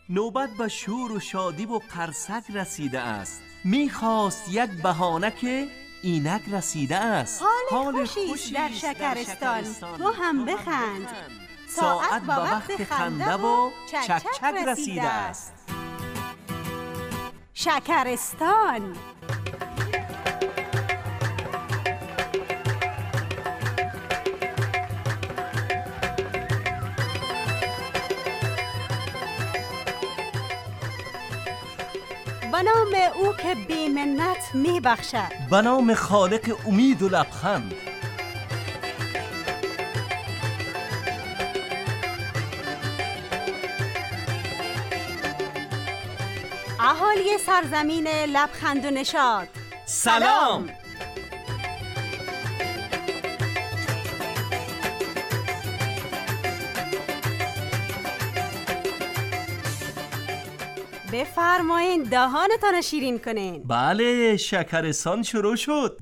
نوبت به شور و شادی و قرصک رسیده است. میخواست یک بهانه که اینک رسیده است. حال خوشی در شکرستان، تو هم بخند. ساعت با وقت خنده و چک چک رسیده است. شکرستان. به نام او که بی منت می بخشد، به نام خالق امید و لبخند. اهالی سرزمین لبخند و نشاط، سلام. بفرمایین دهانتان شیرین کنین. بله، شکرستان شروع شد.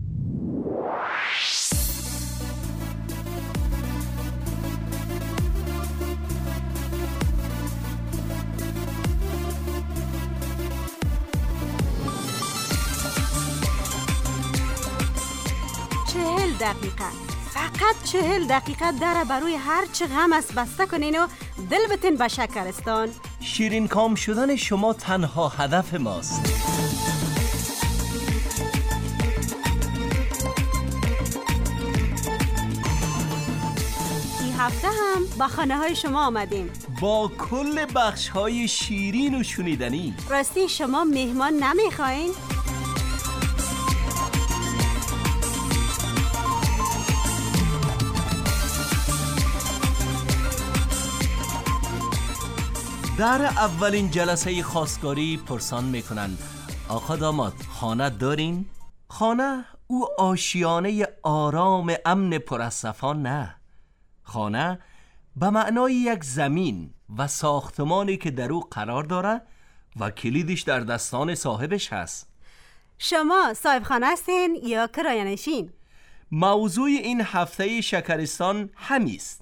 دقیقه، فقط 40 دقیقه در بروی هر چه غم است بسته کنین و دل بتین به شکرستان. شیرین کام شدن شما تنها هدف ماست. این هفته هم به خانه های شما آمدیم با کل بخش های شیرین و شنیدنی. راستی شما مهمان نمیخواین؟ در اولین جلسه خواستگاری پرسان میکنن آقا داماد خانه دارین؟ خانه او آشیانه آرام امن پر از صفا نه. خانه به معنای یک زمین و ساختمانی که در او قرار داره و کلیدش در دستان صاحبش هست. شما صاحب خانه هستین یا کرایه‌نشین؟ موضوع این هفته شکرستان همیست.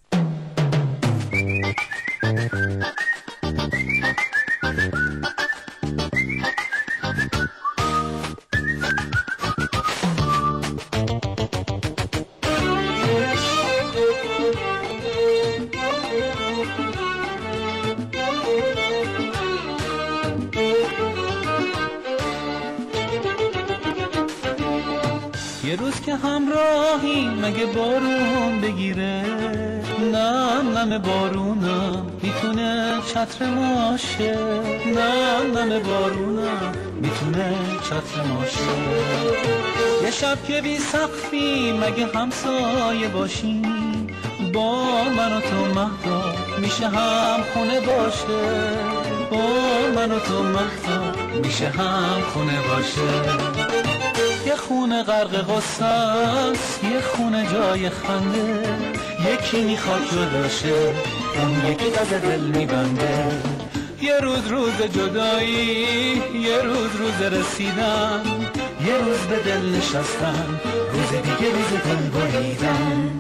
یه روز که همراهی مگه بارون بگیره، نم بارونم میتونه چتر ماشه، نم بارونم میتونه چتر ماشه. یه شب که بی سقفی مگه همسایه باشیم، با من و تو مهدا میشه هم خونه باشه، با من و تو مهدا میشه هم خونه باشه. یه خونه غرق غصه است، یه خونه جای خنده، یکی میخواد جداشه، اون یکی دست دل میبنده. یه روز جدایی، یه روز رسیدن، یه روز به دل نشستن، روز دیگه روز دل بریدن.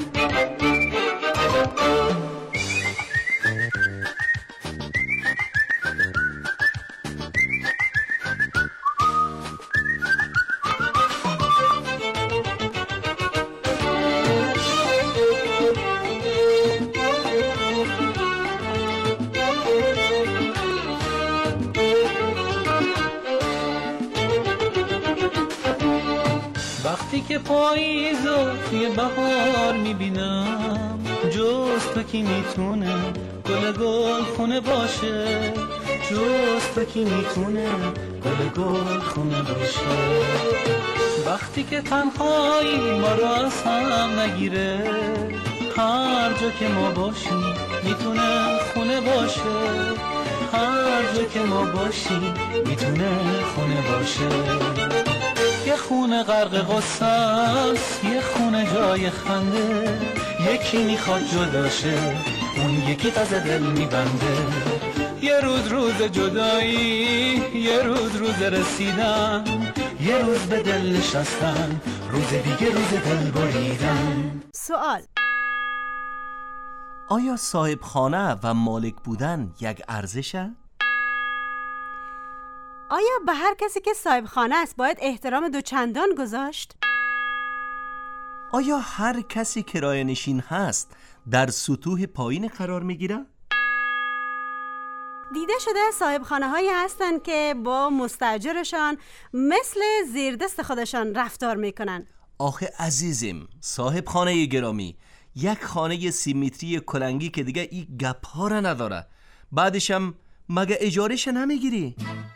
وقتی که پاییزو توی بهار میبینم، جز تو کی میتونه گل خونه باشه، جز تو کی میتونه گل خونه باشه. وقتی که تنهایی ما رو از هم نگیره، هر جا که ما باشیم میتونه خونه باشه، هر جا که ما باشیم میتونه خونه باشه. یه خونه غرق غصه است، یه خونه جای خنده، یکی میخواد جداشه، اون یکی تازه دل میبنده. یه روز جدایی، یه روز رسیدن، یه روز به دل نشستن، روز دیگه روز دل بریدن. سوال: آیا صاحب خانه و مالک بودن یک ارزشه؟ آیا به هر کسی که صاحب خانه است باید احترام دوچندان گذاشت؟ آیا هر کسی کرایه نشین هست در سطوح پایین قرار میگیره؟ دیده شده صاحب خانه هایی هستن که با مستاجرشان مثل زیردست خودشان رفتار میکنن. آخه عزیزم، صاحب خانه گرامی، یک خانه سیمتری کلنگی که دیگه این گپ ها را نداره، بعدشم مگه اجارهش نمیگیری؟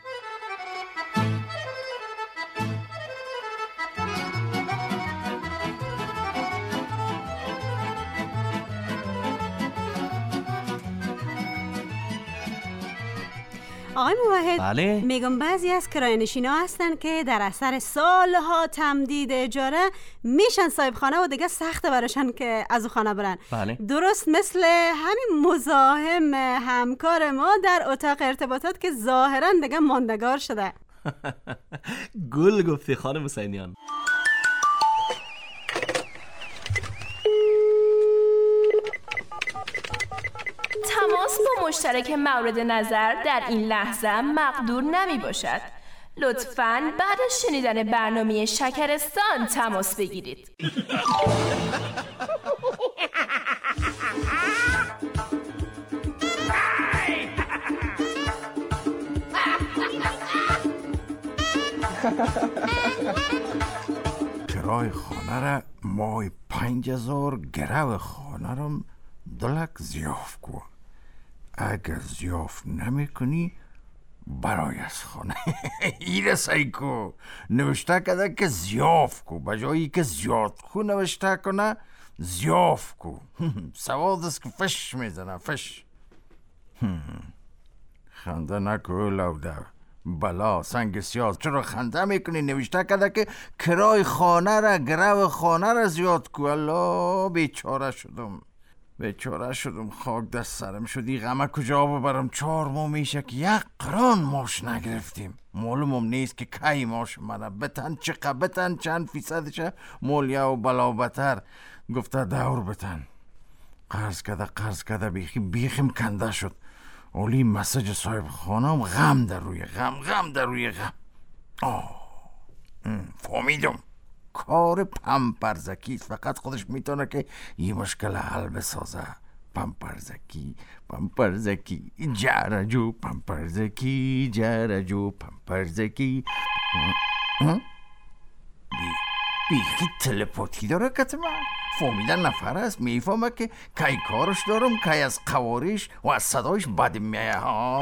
آقای موحد، بله؟ میگم بعضی از کرایه‌نشینا هستن که در اثر سالها تمدید اجاره میشن صاحب خانه و دیگه سخته براشن که از او خانه برن. بله. درست مثل همین مزاحم همکار ما در اتاق ارتباطات که ظاهرا دیگه ماندگار شده. گل گفتی خانم حسینیان. تماس با مشترک مورد نظر در این لحظه مقدور نمی باشد. لطفاً بعد از شنیدن برنامه شکرستان تماس بگیرید. کرای خانه را مای 5000 گرو خانه را 2 لک زیاف کو. اگر زیاف نمی کنی برای از خانه ایره سایکو نوشته کده که زیاف کو، بجایی که زیاد کو نوشته کنه زیاف کو. سواد است که فش میزنه فش. خنده نکو لوده بلا سنگ سیاز، چرا خنده میکنی؟ نوشته کده که کرای خانه را گرو خانه را زیاد کو. الله بیچاره شدم خاک دست سرم شدی. غمه کجا ببرم؟ 4 ماه میشه که 1 قران ماش نگرفتیم. معلومم نیست که کی ماش منه بتن چقه بتن چند فیصدشه مولیا و بلا بتر گفته دور بتن. قرض کده بیخیم کنده شد. اولی مسج صاحب خانم غم در روی غم. فهمیدم کار پمپرزکی، فقط خودش میتونه که یه مشکل حل بسازه. پمپرزکی جرجو پمپرزکی. بیخی تلپاتی داره کتما. فهمیدن نفر است، میفهمه که کی کارش دارم، کی از قواریش و از صدایش بد میایه.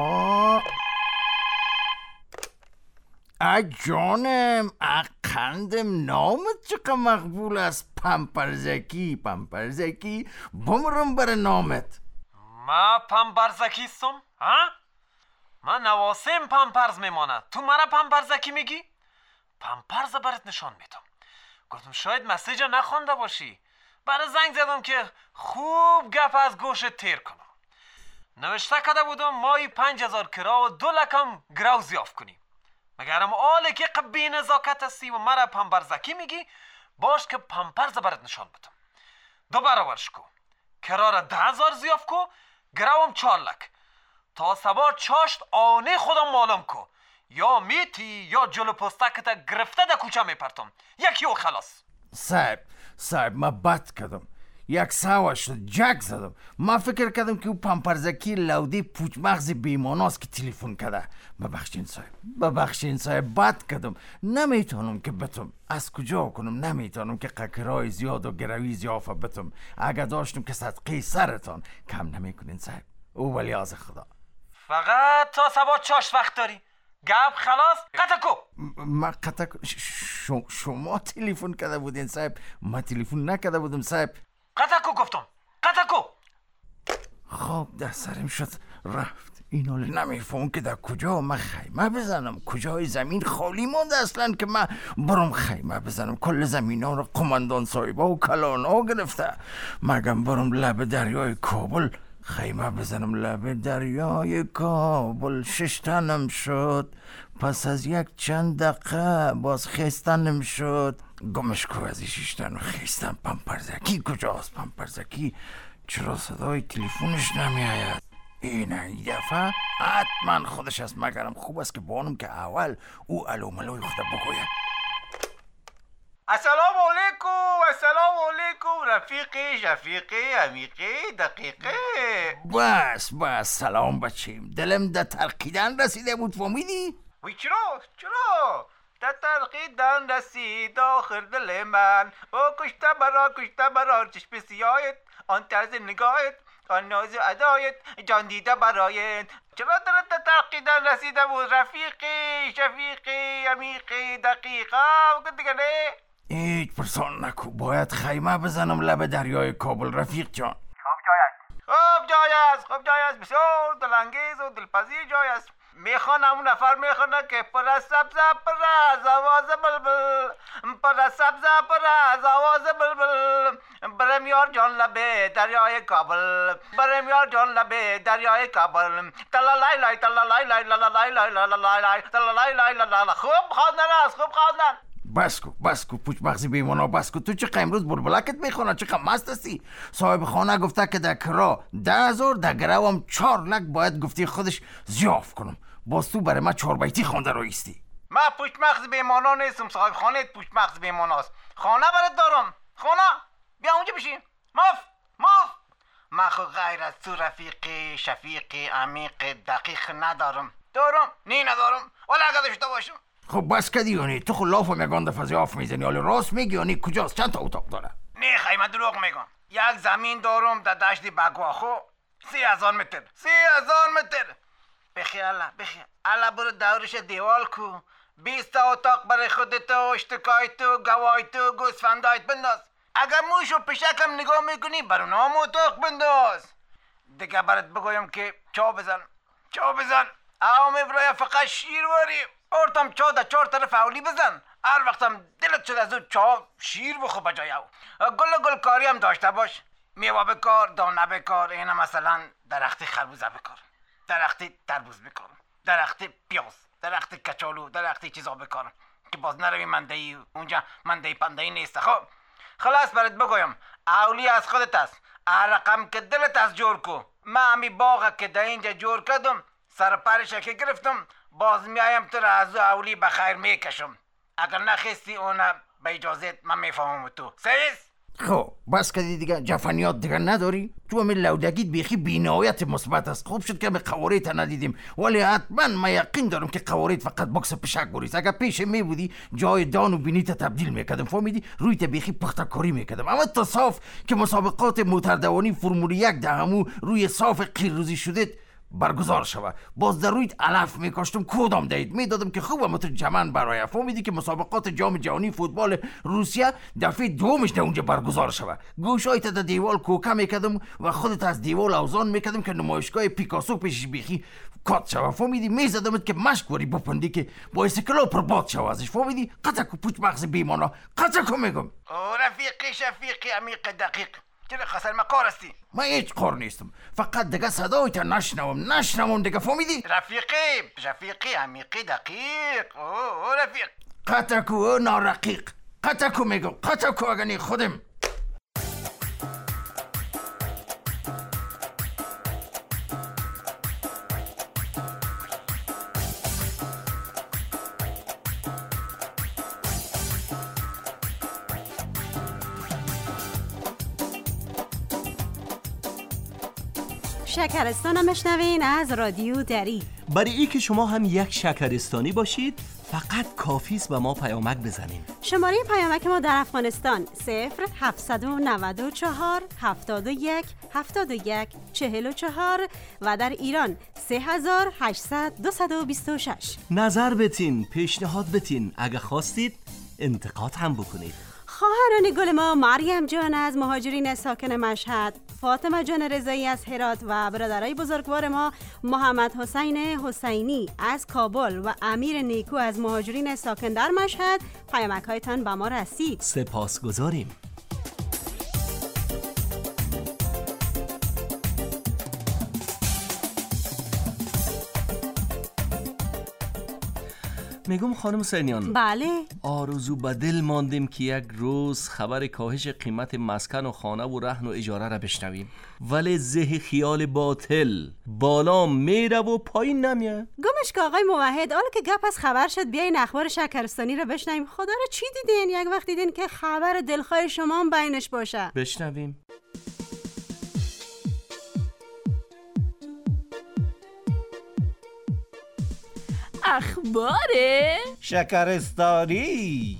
جانم اقندم نامت چقدر مقبول است. پمپرزکی بمرم بر نامت. ما پمپرزکی استم؟ ها؟ من نواسم پمپرز میمانه، تو مرا پمپرزکی میگی؟ پمپرز برات نشان میدم. گفتم شاید مسیج نخونده باشی، برای زنگ زدم که خوب گپ از گوشت تیر کنم. نوشته کده بودم مایی 5000 کرا و 2 لکم گرو زیاف کنیم. مگرم آله که قبی نزاکت هستی و مرا پمپرزکی میگی، باش که پمپرز برات نشان بدم. 2 برابرش کو، کرا را 10,000 زیاف کو، گروم 4 لک. تا سبا چاشت آنه خودم معلوم کو، یا میتی یا جلو پستکت گرفته در کوچه میپرتم، یکی و خلاص. صاحب ما بد کردم، 100 شد جک زدم. ما فکر کردم که او پمپرزکی لودی پوچ مغز بیماناست که تلفن کرده. ببخشین صاحب بد کردم. نمیتونم که بتم، از کجا کنم؟ نمیتونم که قکرای زیاد و گروی زیافه بتم. اگر داشتم که صدقه سرتان کم نمیکنین صاحب. او ولی از خدا. فقط تا سبا چاشت وقت داری. گپ خلاص قطعکو. ما قطعکو شما تلفن کرده بودین صاحب، ما تلفن نکرده بودم صاحب. قطعکو گفتم قطعکو. خواب در سرم شد رفت. اینو نمیفهم که در کجا من خیمه بزنم. کجای زمین خالی مونده اصلا که من برم خیمه بزنم. کل زمین ها رو قماندان صاحبا و کلان ها گرفته. مگم برم لب دریای کابل خیمه بزنم. لب دریای کابل 6 تنم شد. پس از 1 چند دقیقه باز خیستنم شد. گمش کو از 6 تن خیستن. پمپرزکی کجاست؟ پمپرزکی چرا صدای تلفنش نمی آید؟ این دفعه حتما خودش است، مگرم خوب است که بانم که اول او الو ملوی خود بگوید. السلام علیکم، السلام علیکم رفیقی، شفیقی، عمیقی، دقیقه. بس سلام بچیم، دلم در ترقیدن رسیده بود، فهمیدی؟ وی چرا؟ در ترقیدن رسید آخر دل من، او کشته برا چشم سیاهت، آن طرز نگاهت، آن ناز ادایت، جان دیده برایت. چرا در ترقیدن رسیده بود رفیقی، شفیقی، عمیقی، دقیقه؟ دیگه نه؟ هیچ پرسان نکو، باید خیمه بزنم لب دریای کابل رفیق جان. خوب جای است، بسیار دلانگیز و دلپذیر جای است. میخوان همون نفر میخوانه که پر از سبزه پر از آواز بلبل، پر از سبزه پر از آواز بلبل، برم یار جان لبه دریای کابل، برم یار جان لبه دریای کابل، تلالای لای تلالای لای لالای لای لالای لای تلالای لای لالای. خوب خواندن است، خوب خواندن. بس کو پوچ مغزی بیمانا، بس کو. تو چه امروز بلبلکت میخونه؟ چه مست هستی؟ صاحب خانه گفته که در کرا 10,000، در گروم 4 لک باید گفتی خودش زیاف کنم. باز تو برای ما 4 بیتی خونده رایستی. من پوچ مغز بیمانا نیستم، صاحب خانه پوچ مغز بیماناست. خانه برات دارم، خانه. بیا اونجا بشین. ماف. من خود غیر از تو رفیقی، شفیقی، عمیق، دقیق ندارم. ندارم ولی اگر داشته باشم. خب بس کدی یعنی تو خود لاف و میگان دفعه زیاف میزنی، حالا راست میگی یعنی کجاست؟ چند تا اتاق داره؟ نه خیلی من دروغ میگم. یک زمین دارم در دشت بگواخو، 30,000 متر. 30,000 متر. بخیال الا برو دورش دیوال کو، 20 اتاق برای خودت و اشتکایت و گوایت و گوسفندایت بنداز. اگر موش و پشکم نگاه میکنی برو نام اتاق بنداز. دیگه برات بگویم که چا بزن. اومی برای فقط شیر واری ارتم چا در 4 طرف اولی بزن. هر وقتم دلت شد از او چا شیر بخو بجای او. گل کاری هم داشته باش، میوه بکار، دانه بکار. اینا مثلا درخت خربوزه بکار، درخت تربوز بکار، درخت پیاز، درخت کچالو، درخت چیزا بکار که باز نروی مندهی اونجا مندهی پندهی نیست. خب خلاص برات بگویم، اولی از خودت است. هر رقم که دلت از جور کو. من همی باغ که در اینجا جور کردم، سر پرش که گرفتم، باز میایم تو را از اولی بخیر میکشم. اگر نخستی اونا به اجازت من میفهمم تو. سیز؟ خب بس کدی دیگه جفنیات دیگه نداری؟ تو همه لودگیت بیخی بینهایت مثبت است. خوب شد که به قواریت ندیدیم، ولی حتما من یقین دارم که قواریت فقط باکس پشک بریست. اگر پیش می بودی جای دان و بینیت تبدیل میکردم، فهمیدی؟ رویت بیخی پخته کاری میکردم. اما تا صاف که مسابقات موتردوانی فرمول 1 در همو روی صاف قیرروزی شدت برگزار شود، باز در رویت علف میکاشتم کدام دهید میدادم که خوبم تو جمن برای. فهمیدی که مسابقات جام جهانی فوتبال روسیه دفعه دومش در اونجا برگزار شود. گوشایت در دیوال کوکه میکردم و خودت از دیوال اوزان میکردم که نمایشگاه پیکاسو پیشش بیخی کات شود. فهمیدی؟ میزدمت که مشک وری بپندی که باعث کلا پرباد شود ازش. فهمیدی؟ قطع کو پوچ مغز بیمانا، قطع کو میگم. رفیقی، شفیقی، عمیق، دقیق. چرا خسر ما کار هستی؟ من هیچ کار نیستم، فقط دیگه صدایت نشنوم دیگه. فهمیدی؟ رفیقی، شفیقی، عمیقی، دقیق. رفیق قطع کو نارقیق، قطع کو میگم، قطع کو اگنی خودم. شکرستان هم بشنوین از رادیو دری. برای ای که شما هم یک شکرستانی باشید فقط کافی است به ما پیامک بزنین. شماره پیامک ما در افغانستان 0-794 71 71 44 و در ایران 3800 226. نظر بتین، پیشنهاد بتین، اگه خواستید انتقاد هم بکنید. خواهران گل ما مریم جان از مهاجرین ساکن مشهد، فاطمه جان رضایی از هرات و برادرای بزرگوار ما محمد حسین حسینی از کابل و امیر نیکو از مهاجرین ساکن در مشهد پیامک‌هایتان به ما رسید. سپاسگزاریم. میگم خانم حسینیان، بله. آرزو به دل ماندیم که یک روز خبر کاهش قیمت مسکن و خانه و رهن و اجاره را بشنویم، ولی زه خیال باطل بالا میره و پایین نمیه. گمش که آقای موحد، حالا که گپ از خبر شد بیاین اخبار شکرستانی رو بشنویم. خدا رو چی دیدین؟ یک وقت دیدین که خبر دلخواه شما هم بینش باشه. بشنویم. اخبار شکرستانی.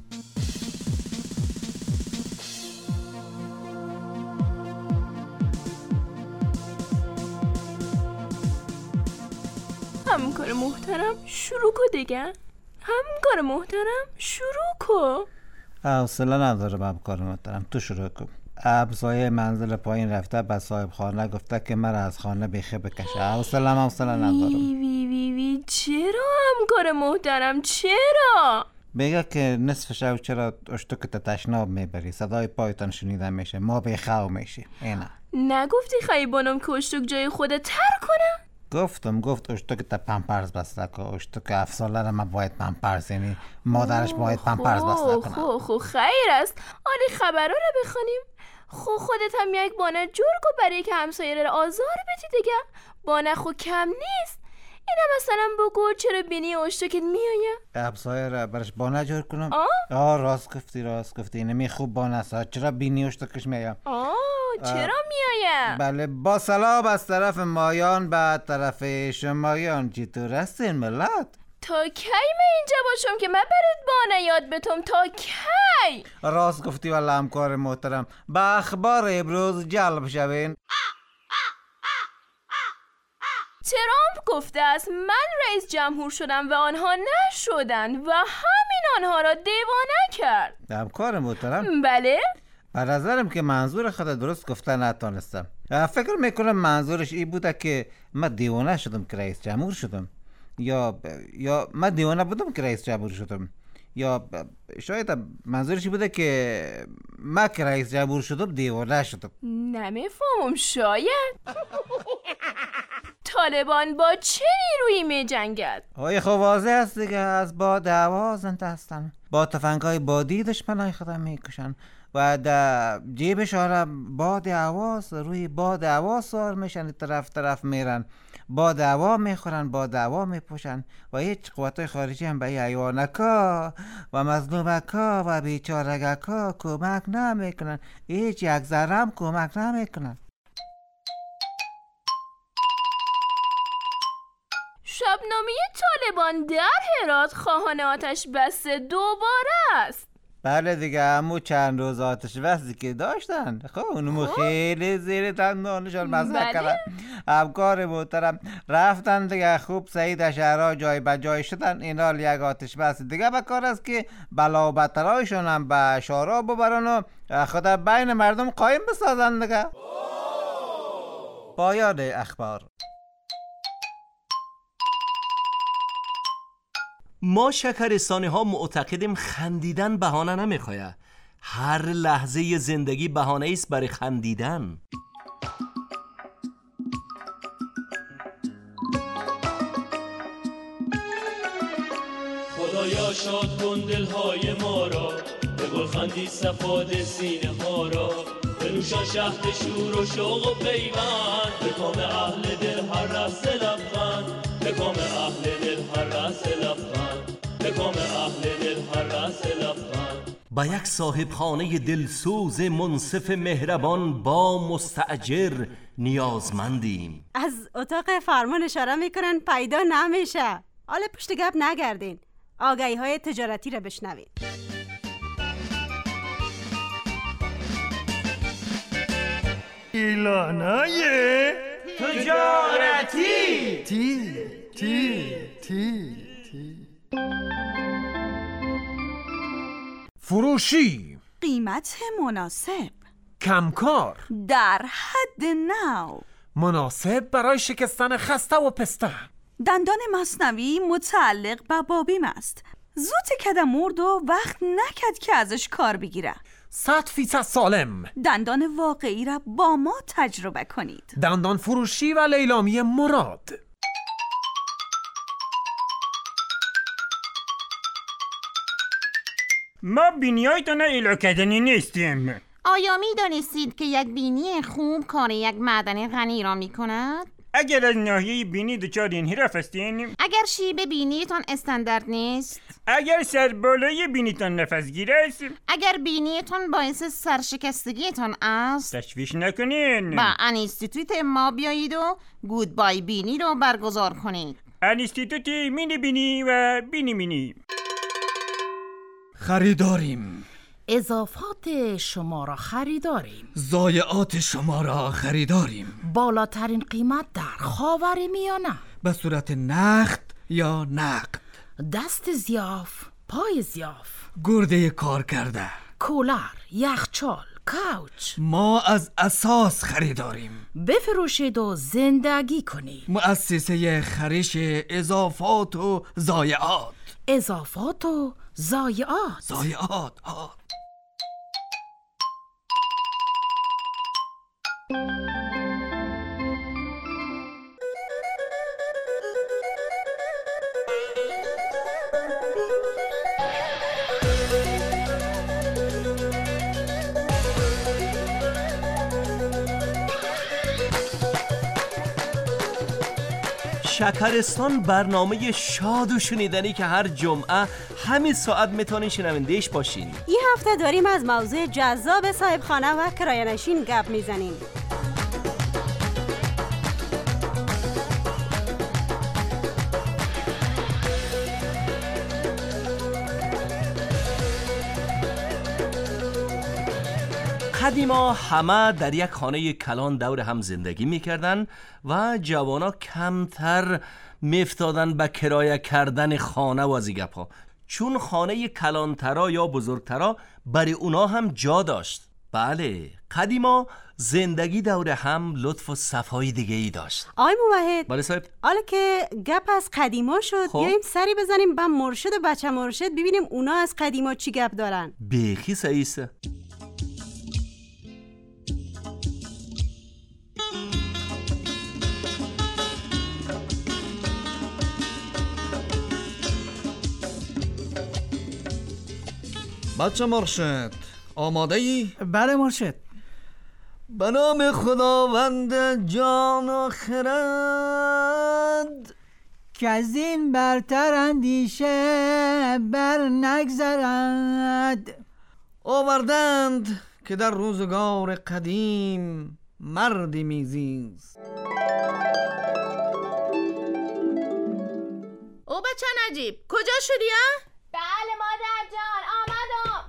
همکار محترم شروع کو دیگه. همکار محترم شروع کو. حوصله ندارم همکار محترم، تو شروع کن. ابزای منزل پایین رفته به صاحب خانه گفته که مرا از خانه بیخه بکشه. حوصله ندارم. وی چرا همکار محترم چرا؟ بگه که نصف شب چرا اشتوکت تشناب میبری، صدای پایتان شنیده میشه، ما بیخو میشی. اینا نگفتی خیبانم که اشتوک جای خودت تر کنم؟ گفت اشتوکت پمپرز بسته که اشتوک 7 ساله را ما باید پمپرز، یعنی مادرش باید پمپرز بسته کنه. خو خیر است. آلی خبرها را بخونیم. خودت هم یک بانه جور کو برای که همسایه را آزار بدی دیگه. بانه خو کم نیست. اینا مثلا بگو چرا بینی اشتوکت میایه؟ همسایه را برش بانه جور کنم؟ راست گفتی اینمی خوب بانه است. چرا بینی اشتوکش میایه؟ چرا میایه؟ بله، با سلام از طرف مایان به طرف شمایان. چطور هستین ملت؟ تا کی من اینجا باشم که من برات بانه یاد بتم؟ تا کی؟ راست گفتی والله همکار محترم. به اخبار امروز جلب شوین. ترامپ گفته است من رئیس جمهور شدم و آنها نشدند و همین آنها را دیوانه کرد. همکار محترم؟ بله؟ به نظرم که منظور خود درست گفته نتانستم. فکر میکنم منظورش این بوده که من دیوانه شدم که رئیس جمهور شدم، یا من دیوانه بودم که رئیس جمهور شدم، یا شاید منظورش بوده که من که رئیس جمهور شدم دیوانه شدم. نمیفهمم. شاید طالبان با چه نیرویی می جنگد؟ خب واضح است دیگه، از باد هوا زنده هستن، با تفنگ‌های بادی دشمنای خودم میکشن و در جیبش باد هواست، روی باد هوا سوار میشن، طرف میرن، باد هوا میخورن، باد هوا میپوشن و هیچ قوتای خارجی هم به این حیوانکا و مظلومکا و بیچارگکا کمک نمیکنن. هیچ یک ذره هم کمک نمیکنن. شبنامه طالبان در هرات خواهان آتش بس دوباره است. بله دیگه، همون چند روز آتش بسی که داشتن خب اونمو خیلی زیر دندانشان مزه کردن. همکار محترم رفتن دیگه، خوب سعید شهرها جای به جای شدن. اینا یک آتش بس دیگه بکار است که بلا و بترایشون هم به شورا ببرن و خدا بین مردم قایم بسازن دیگه. پایان اخبار. ما شکرستانی ها معتقدیم خندیدن بهانه نمیخواه. هر لحظه زندگی بهانه است برای خندیدن. خدایا شاد کن دلهای ما را، به گلخندی صفاد سینه ها را، به نوشان شهد شور و شوق و پیوند، به کام اهل دل هر رسته لبخند، به کام اهل دل هر رسته لبخند، به کام اهل دل هر رسته لبخند. با یک صاحب خانه دلسوز منصف مهربان با مستاجر نیازمندیم. از اتاق فرمان اشاره میکنن پیدا نمیشه. حالا پشت گپ نگردین، آگهی های تجارتی رو بشنوین. اعلانای تجارتی. فروشی، قیمت مناسب، کمکار، در حد نو، مناسب برای شکستن خسته و پسته. دندان مصنوی متعلق به بابیم است. زود کده مرد و وقت نکد که ازش کار بگیره. 100% سالم. دندان واقعی را با ما تجربه کنید. دندان فروشی و لیلامی مراد. ما بینیایتان ایلو کردنی نیستیم. آیا می دانستید که یک بینی خوب کار یک معدن غنی را می کند؟ اگر از ناحیه بینی دچار انحراف هستین، اگر شیب بینیتان استاندارد نیست، اگر سربالای بینیتان نفسگیر است، اگر بینیتان باعث سرشکستگیتان است، تشویش نکنین. با انستیتوت ما بیایید و گودبای بینی رو برگزار کنید. انستیتوت مینی بینی و بینی مینی. خریداریم. اضافات شما را خریداریم. ضایعات شما را خریداریم. بالاترین قیمت در خاورمیانه به صورت نقد یا نقد. دست ضیاف، پای ضیاف، گرده کار کرده، کولر، یخچال، کوچ. ما از اساس خریداریم. بفروشید و زندگی کنید. مؤسسه خریش اضافات و ضایعات. اضافات و ضایعات. ضایعات. شکرستان برنامه شاد و شنیدنی که هر جمعه همین ساعت میتونین شنوندهش باشین. این هفته داریم از موضوع جذاب صاحبخانه و کرایه‌نشین گپ میزنیم. قدیما همه در یک خانه کلان دور هم زندگی میکردن و جوانا کمتر میفتادن به کرایه کردن خانه و از گپا، چون خانه کلانترا یا بزرگترا برای اونا هم جا داشت. بله، قدیما زندگی دور هم لطف و صفای دیگه ای داشت. آی موحد، بله صاحب. حالا که گپ از قدیما شد، بیاییم سری بزنیم به مرشد و بچه مرشد ببینیم اونا از قدیما چی گپ دارن. بیخی صحیحه. بچه مرشد، آماده ای؟ بله مرشد. به نام خداوند جان و خرد، که از این برتر اندیشه بر نگذرد. آوردند که در روزگار قدیم مردی میزیست. او بچه نجیب، کجا شدی ها؟ بله مادر جان، آمدم.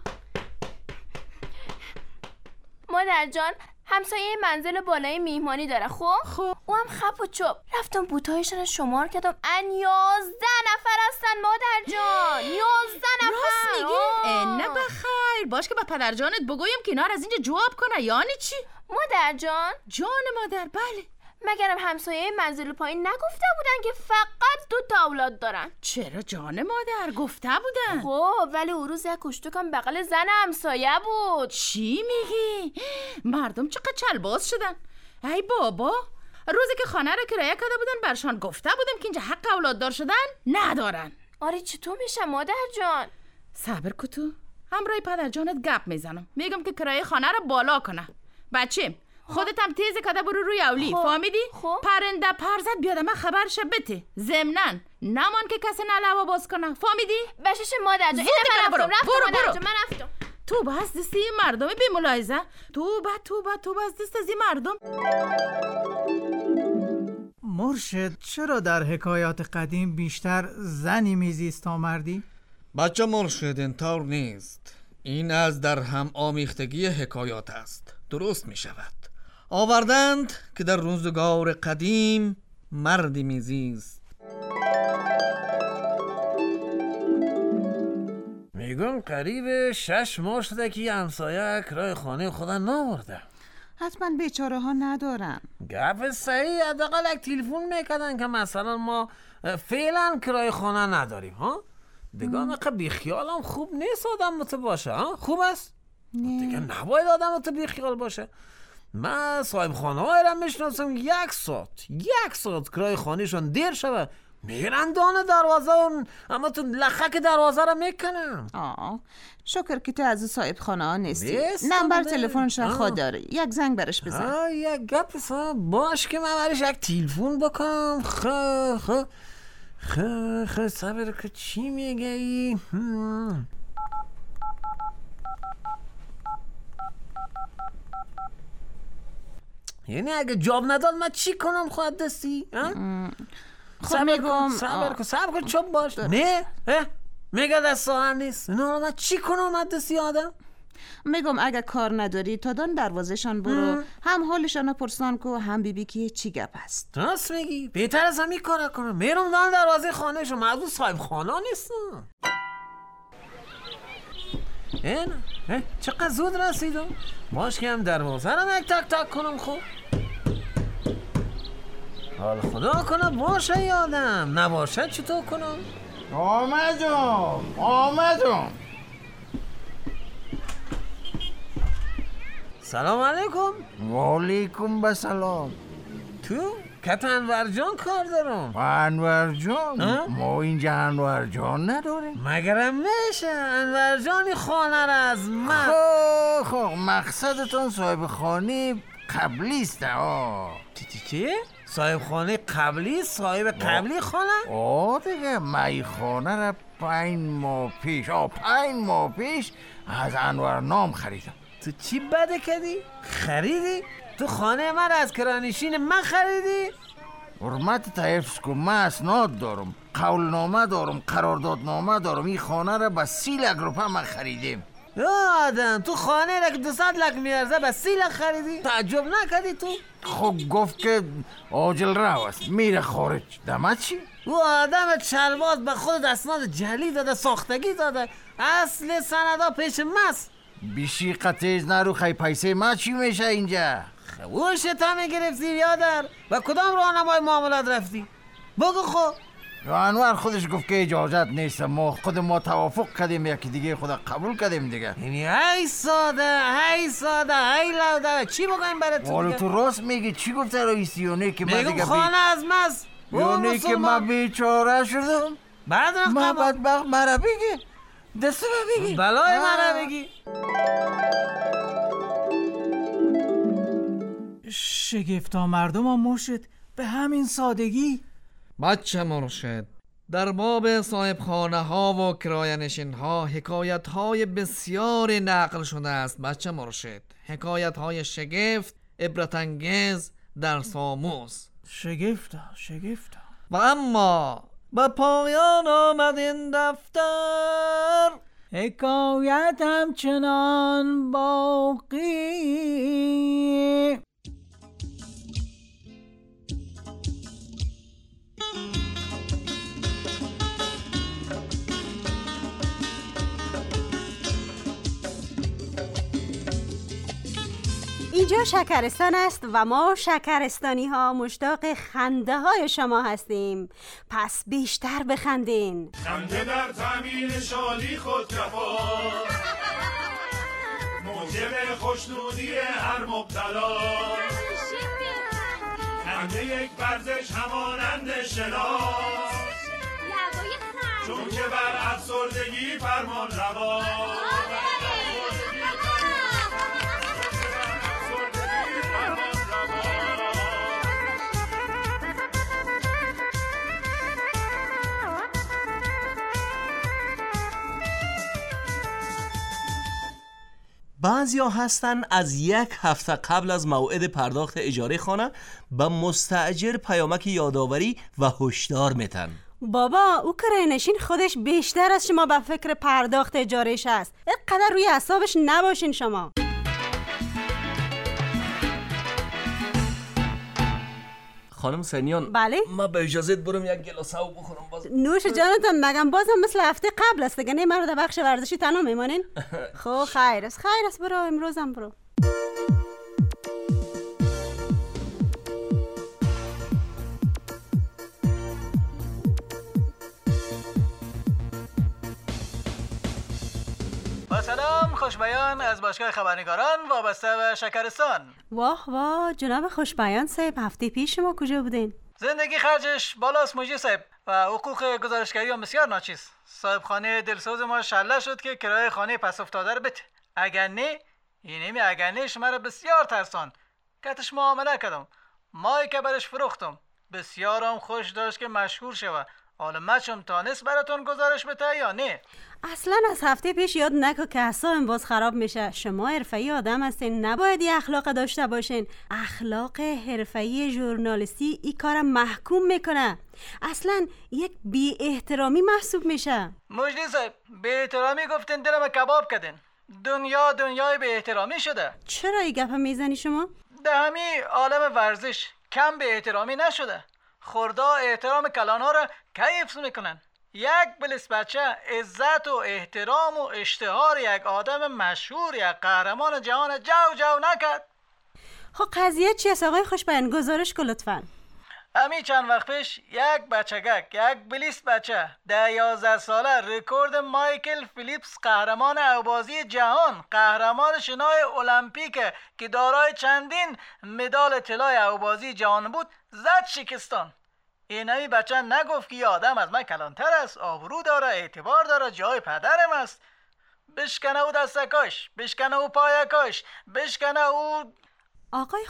مادر جان، همسایه منزل بالای میهمانی داره. خب او هم خپ و چوب رفتم بوتایشون شمار کردم. 11 نفر هستن مادر جان. 11 نفر. راست میگی؟ نه بخیر، باش که با پدر جانت بگویم که اینا از اینجا جواب کنه. یعنی چی؟ مادر جان. جان مادر. بله. مگرم همسایه منزل پایین نگفته بودن که فقط 2 تا اولاد دارن؟ چرا جان مادر، گفته بودن. خب ولی اون روز یک کشتکم بغل زن همسایه بود. چی میگی؟ مردم چقدر چلباز شدن. ای بابا، روزی که خانه رو کرایه کرده بودن برشان گفته بودم که اینجا حق اولاد دار شدن ندارن. آره چطور میشه مادر جان؟ صبر کتو، همراه پدر جانت گپ میزنم، میگم که کرایه خانه رو بالا کنه. بچه خودت هم تیز کده برو روی اولی. فهمیدی؟ پرنده پرزد بیاد من خبرش بده. ضمناً نمان که کسی نلوا باز کنه. فهمیدی؟ بشش مادر جان. اینه من رفتم. من رفتم. تو به از دستی مردم بی ملاحظه. تو به از دست از مردم. مرشد، چرا در حکایات قدیم بیشتر زنی میزیست تا مردی؟ بچه مرشد، اینطور نیست. این از در هم آمیختگی حکایات است. درست می شود. آوردند که در روزگار قدیم مردی میزیست. میگم قریب 6 ماه شده که همسایه کرای خانه خدا ناورده. حتما بیچاره ها ندارن. گپ صحیح، حداقل یک تلفن میکردن که مثلا ما فعلا کرای خانه نداریم ها. دیگه مقدر بیخیال هم خوب نیست آدم مت باشه ها. خوب است؟ نه. دیگه نباید آدم مت بیخیال باشه. من صاحب خانه های را میشناسم 1 ساعت کرای خانهشون دیر شده میرن دانه دروازه اما تو لخک دروازه رو میکنم. شکر که تو از صاحب خانه ها نیستی. نمبر تلفنش را خود داره، یک زنگ برش بزن. یک گپ باش که من برش یک تلفن بکنم. صبر که چی میگه ای؟ یعنی اگه جواب نداد من چی کنم خواهد دستی؟ خب میگم صبر کن چوب باش. نه میگه دست آهن نیست. نه من چی کنم من دستی آدم؟ میگم اگه کار نداری تا دان دروازهشان برو، هم حالشان پرسان کو هم بیبی که چی گپ است. راست میگی، بهتر از همین کارا کنم. میرم دان دروازه خانه شو، موضوع صاحب خانه نیستم. نه چقدر زود رسیدم. باش که هم دروازه رو یک تک تک کنم. خوب حال خدا کنه باشه یادم، نباشه چطور کنم؟ آمدم. سلام علیکم. وعلیکم بسلام. تو؟ کت انور جان کار دارم. انور جان؟ ما اینجا انور جان نداریم. مگرم میشه انور جانی خانه را از من. خب مقصدتون صاحب خانه قبلی است. چی؟ صاحب خانه قبلی؟ صاحب قبلی خانه؟ دیگه مای خانه را 5 ماه پیش از انور نام خریدم. تو چی بده کردی؟ خریدی؟ تو خانه من از کرانشین من خریدی؟ حرمت تحفظ کن، من اسناد دارم، قولنامه دارم، قراردادنامه دارم. این خانه را به 30 لک روپیه من خریدیم. آدم تو خانه را که 200 لک میارزه به 30 لک خریدی؟ تعجب نکردی تو؟ خب گفت که عاجل رو است، میره خارج. دمه چی؟ او آدم چلباز به خود اسناد جعلی داده، ساختگی داده، اصل سندا پیش ماست. بیشی قطعیز نرو، خیلی پیسه ما چی میشه اینجا؟ او شتا میگرفتی بیادر؟ و کدام راهنمای معاملات رفتی؟ بگو خب. انور خودش گفت که اجازت نیست، خود ما توافق کردیم، یکی دیگه خدا قبول کردیم دیگه. یعنی ای ساده ای لوده، چی بگویم برای تو دیگه؟ تو راست میگی. چی گفته رئیسیونه که من دیگه خانه از مست یعنی که من بیچاره شدم؟ بعد رفت من بدبخت مرا بگی دسته بگی بلای مرا بگی. شگفتا مردم ها مرشد، به همین سادگی. بچه مرشد، در باب صاحب خانه ها و کرایه نشین ها حکایت های بسیار نقل شده است. بچه مرشد، حکایت های شگفت، عبرت انگیز، درس آموز. شگفتا و اما به پایان آمد این دفتر، حکایت همچنان باقی. اینجا شکرستان است و ما شکرستانی ها مشتاق خنده های شما هستیم، پس بیشتر بخندین. خنده در تأمین شادی خود کفا، موجب خوشنودی هر مبتلا. خنده یک ورزش همانند شناس، چون که بر افسردگی فرمان روا. بعضیا هستن از 1 هفته قبل از موعد پرداخت اجاره خانه به مستاجر پیامک یادآوری و هشدار میتن. بابا او کرایه‌نشین خودش بیشتر از شما به فکر پرداخت اجارهش است. اینقدر روی اعصابش نباشین شما. خانم سنیان، بله؟ ما به اجازت برم یک گلاس آب بخورم. نوش جانتان، مگم بازم مثل هفته قبل است دیگه. نه من رو در بخش ورزشی تنها میمانین؟ خب خیر است برو، امروزم برو. با سلام، خوشبیان از باشگاه خبرنگاران وابسته به شکرستان. واه جناب خوشبیان صاحب، هفته پیش شما کجا بودین؟ زندگی خرجش بالاست موجی صاحب، و حقوق گزارشگری هم بسیار ناچیز. صاحب خانه دلسوز ما شله شد که کرایه خانه پس افتاده رو بده. اگر نه اینمی اگر نه شما رو بسیار ترسان کتش معامله کردم. مایی که برش فروختم بسیارم خوش داشت که مشهور شوه. حالا مچم تانست براتون گزارش بده یا نه؟ اصلا از هفته پیش یاد نکن که اعصابم باز خراب میشه. شما حرفه‌ای آدم هستین، نباید این اخلاق داشته باشین. اخلاق حرفه‌ای ژورنالیستی این کارم محکوم میکنه. اصلا یک بی احترامی محسوب میشه. مجلی صاحب بی احترامی گفتین دلم کباب کردین. دنیای بی احترامی شده. چرا این گپ میزنی شما؟ در همین عالم ورزش کم به احترامی نشده. خوردا احترام کلانها را کی حفظ میکنن؟ یک بلیس بچه عزت و احترام و اشتهار یک آدم مشهور یک قهرمان جهان جو نکرد. خب قضیه چی است آقای خوشبین؟ گزارش کن لطفاً. همین چند وقت پیش یک بچگک یک بلیس بچه 11 ساله رکورد مایکل فیلیپس قهرمان اوبازی جهان، قهرمان شنای المپیک که دارای چندین مدال طلای اوبازی جهان بود زد شکستان. اینمی بچه نگفت که یه آدم از من کلانتر است، آبرو داره، اعتبار داره، جای پدرم است. بشکنه او دستکاش، بشکنه او پایکاش، بشکنه او. آقای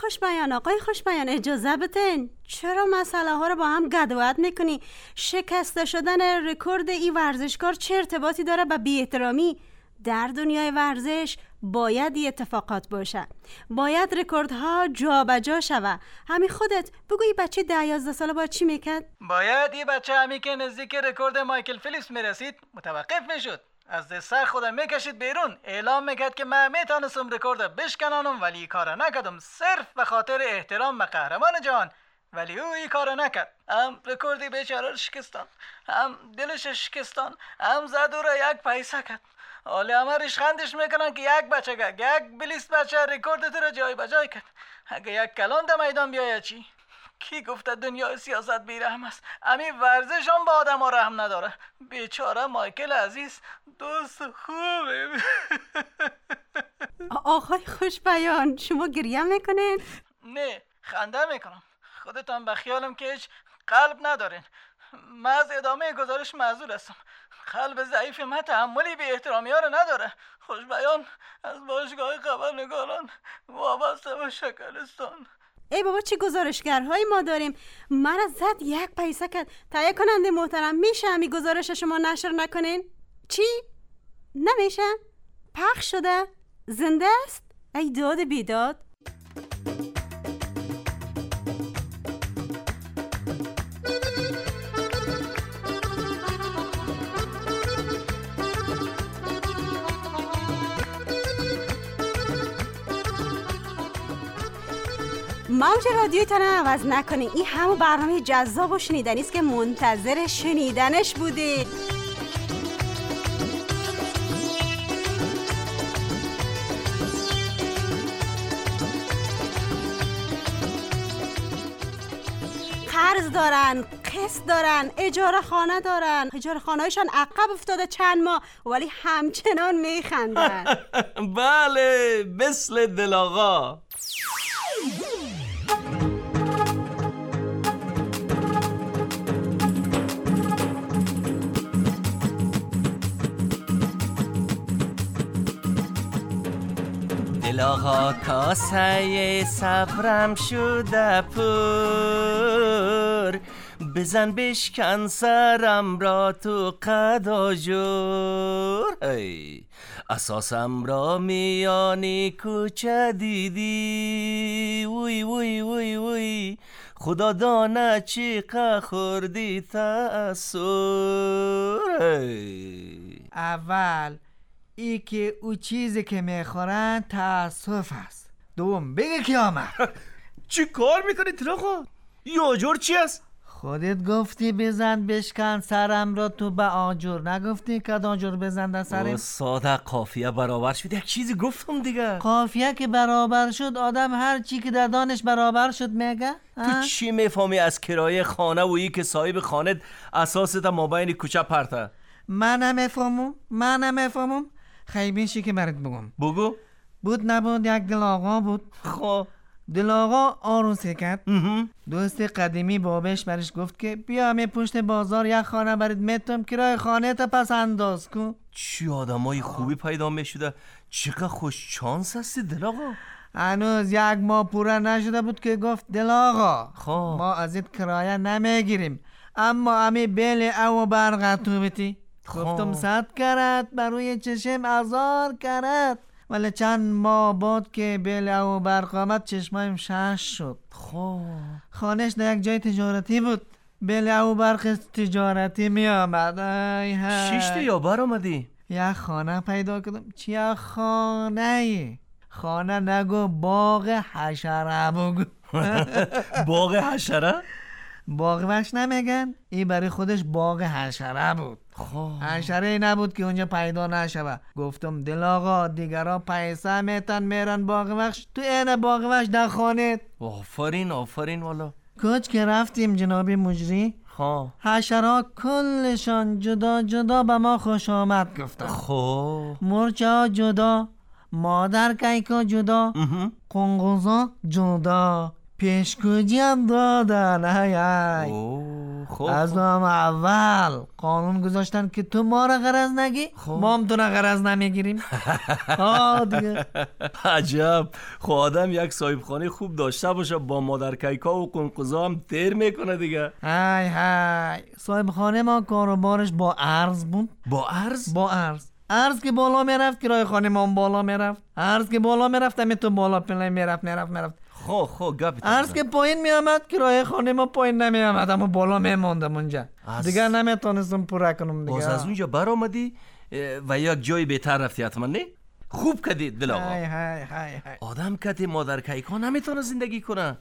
خوشبیان اجازه بتین. چرا مسئله ها رو با هم گدوات میکنی؟ شکسته شدن رکورد ای ورزشکار چه ارتباطی داره با بی احترامی؟ در دنیای ورزش باید ای اتفاقات باشه، باید رکوردها جابجا شوه. همین خودت بگو این بچه 11 ساله باید چی میکرد؟ باید این بچه همی که نزدیک رکورد مایکل فیلیپس میرسید متوقف میشد، از سر خودم میکشید بیرون، اعلام میکرد که من میتونستم رکورد بشکنانم ولی کار نکردم صرف به خاطر احترام به قهرمان جهان. ولی او این کار نکرد. هم رکوردی بیچاره شکستان، هم دلش شکستان، هم زد او را یک پیسه کرد. حالا همه ریشخندش میکنن که یک بچه یک بلیس بچه رکورد تو را جای بجای کرد. اگه یک کلان در میدان بیاید چی؟ کی گفته دنیای سیاست بیرحم است؟ امی ورزش هم با آدم ها رحم نداره. بیچاره مایکل عزیز دوست خوبه. آقای خوشبیان شما گریه میکنین؟ نه خنده میکنم. خودتان به خیالم که هیچ قلب ندارین. من از ادامه گزارش معذور هستم. قلب ضعیف من تحملی به احترامی ها رو نداره. خوشبیان از باشگاه خبرنگاران وابسته به شکرستان. ای بابا چه گزارشگرهایی ما داریم. من از زد یک پیسه کرد. تهیه کننده محترم میشه همی گزارش شما نشر نکنین؟ چی؟ نمیشه؟ پخش شده؟ زنده است؟ ای داد بیداد. موج رادیویتان عوض نکنید. این همون برنامه جذاب و شنیدنی است که منتظر شنیدنش بودید. قرض دارن، قسط دارن، اجاره خانه دارن. اجاره خانه هایشان عقب افتاده چند ماه ولی همچنان میخندن. بله مثل دل آقا. دل آقا کاسه صبرم شده پر، بزن بشکن سرم را تو قد آجر. اساسم را میانی کوچه دیدی، وی وی وی وی خدا دانه چیقه خوردی تأثر. اول ای که او چیزی که میخورن تأسف است. دوم بگه کی آمد. چی کار میکنی تراخو؟ این آجر چی است؟ خودت گفتی بزن بشکن سرم را تو به آجر، نگفتی که آجر بزن در سرم؟ ساده قافیه برابر شد. یک چیزی گفتم دیگه. قافیه که برابر شد آدم هر چی که در دانش برابر شد میگه. تو چی میفهمی از کرایه خانه و ای که صاحب خانه اساست مابین کوچه پرته؟ من نمیفهمم. خیلی شی که برات بگم. بگو. بود نبود یک دل آقا بود. خب دل آقا آروسه کرد. دوست قدیمی بابش برش گفت که بیا می پشت بازار یک خانه برید میتم کرای خانه تا پس انداز کن. چی آدمای خوبی پیدا میشده. چقدر خوش چانس هستی دل آقا. هنوز یک ماه پوره نشده بود که گفت دل آقا ما از این کرایه نمیگیریم، اما امی بیل او برق تو بیتی. گفتم 100 کرد بروی چشم ازار کرد، ولی چند ماه بعد که بیل او برق آمد چشمایم شش شد. خانهش در یک جای تجارتی بود، بیل او برق تجارتی می آمد. شیشته یا بر آمدی؟ یک خانه پیدا کردم. چی خانه؟ خانه نگو، باغ حشره بگو. باغ حشره؟ باغ وحش نمیگن؟ این برای خودش باغ حشره بود. حشره نبود که اونجا پیدا نشوه. گفتم دل آقا دیگرها پیسه میتن میرن باغ وحش، تو این باغ وحش در خانه. آفرین آفرین والا. کج که رفتیم جناب مجری، حشرها کلشان جدا جدا به ما خوش آمد گفتن. مرچه ها جدا، مادر کیکا جدا، قنقوزا جدا، پیشگویی هم دادن. از هم اول قانون گذاشتن که تو ما را غرض نگی، ما هم تو را غرض نمیگیریم. دیگه عجب. خب آدم یک صاحب خانه خوب داشته باشه، با مادر کیکا و قنقوزا هم تیر میکنه دیگه. های صاحب خانه ما کاروبارش با ارز بود. با ارز؟ با ارز. ارز که بالا میرفت کرای خانه ما هم بالا میرفت. ارز که بالا میرفت همه تو بالا پله میرفت. ارز که پایین میامد کرای خانه ما پایین نمیامد، اما بالا میموندم اونجا. دیگه نمیتونستم پوره کنم دیگه. باز از اونجا بر آمدی و یک جای بهتر رفتی حتما، نه؟ خوب کردی دل آقا. آدم کتی مادر کیکا نمیتونه زندگی کنه.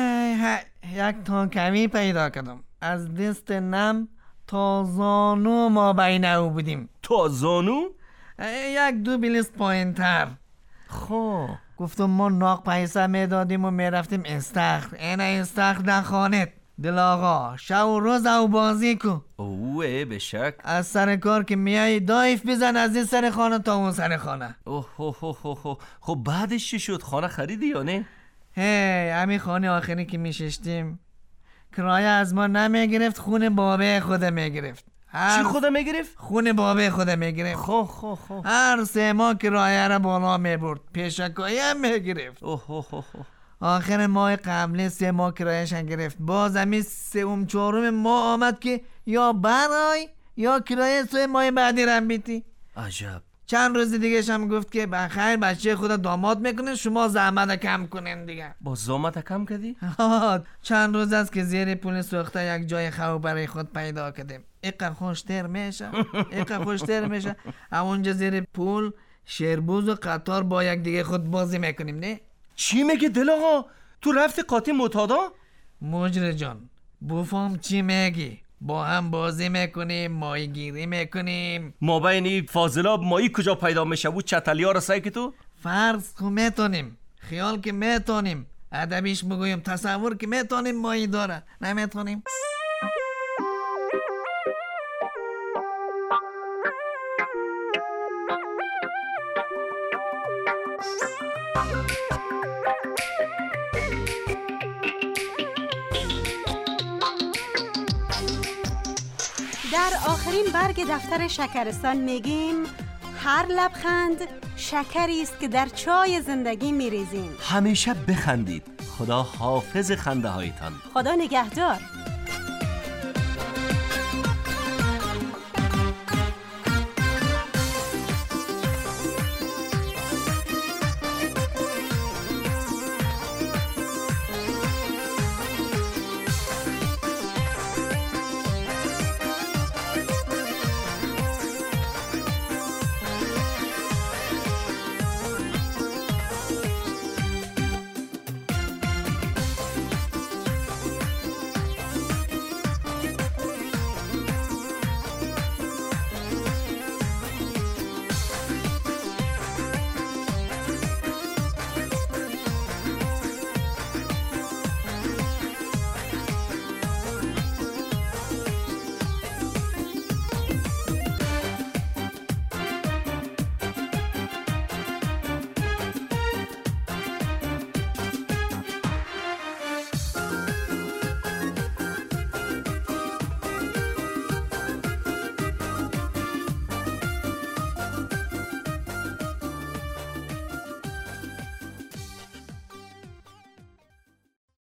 یک تا کمی پیدا کردم. از دست نم تا زانو ما بین او بودیم. تا زانو؟ یک دو بلیس پایین تر. گفتم ما ناق پیسه میدادیم و میرفتیم استخر. این استخر در خانه. دل آقا شب و روز او بازی کو. اوه بشک. از سر کار که میایی دایف بزن از این سر خانه تا اون سر خانه. خب بعدش چی شد؟ خانه خریدی یا نه؟ همین خانه آخری که میششتیم کرایه از ما نمیگرفت، خونه بابه خود میگرفت. چی خود میگرفت؟ خونه بابه خود میگرفت. هر 3 ماه کرایه را بالا میبرد، پیشکایی هم میگرفت. آخر ماه قبل 3 ماه کرایه‌اش گرفت. باز همین 3 4 ماه آمد که یا برای یا کرایه 3 ماه بعدی رم بیتی. عجب. چند روز دیگه هم گفت که بخیر بچه خود داماد میکنه، شما زحمت کم کنین دیگه. با زحمت کم کردی؟ چند روز است که زیر پول سوخته یک جای خوب برای خود پیدا کردیم. اینقدر خوشتر میشه. اونجا زیر پول شیربوز و قطار با یک دیگه خود بازی میکنیم، نه؟ چی میگه دل آقا؟ تو رفتی قاطی متادا؟ مجری جان بفهم چی میگی؟ با هم بازی میکنیم، ماهی گیری میکنیم. ما بینی فاضلاب ماهی کجا پیدا میشه بود؟ چتلی ها رسایی که تو؟ فرض که میتونیم، خیال که میتونیم، ادبیش بگویم تصور که میتونیم ماهی داره، نمیتونیم. در آخرین برگ دفتر شکرستان میگیم هر لبخند شکری است که در چای زندگی میریزیم. همیشه بخندید. خدا حافظ خنده هایتان. خدا نگهدار.